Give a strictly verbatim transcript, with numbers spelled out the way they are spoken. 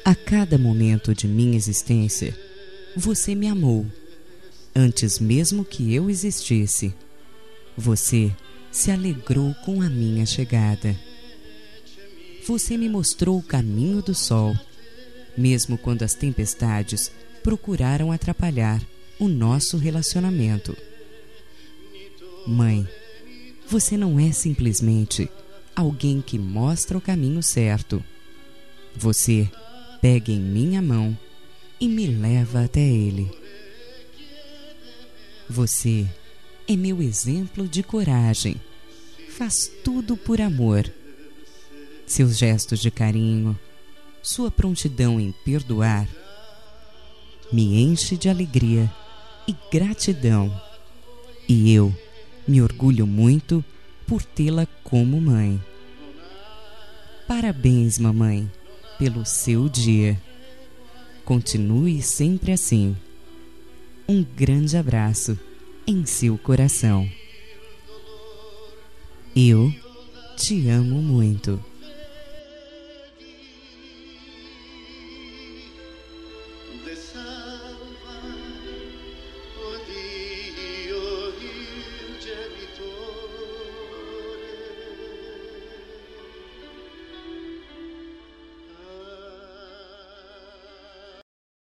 A cada momento de minha existência, você me amou. Antes mesmo que eu existisse, você se alegrou com a minha chegada. Você me mostrou o caminho do sol, mesmo quando as tempestades procuraram atrapalhar o nosso relacionamento. Mãe, você não é simplesmente alguém que mostra o caminho certo. Você pega em minha mão e me leva até ele. Você é meu exemplo de coragem. Faz tudo por amor. Seus gestos de carinho, sua prontidão em perdoar, me enche de alegria e gratidão. E eu me orgulho muito por tê-la como mãe. Parabéns, mamãe, pelo seu dia. Continue sempre assim. Um grande abraço em seu coração. Eu te amo muito.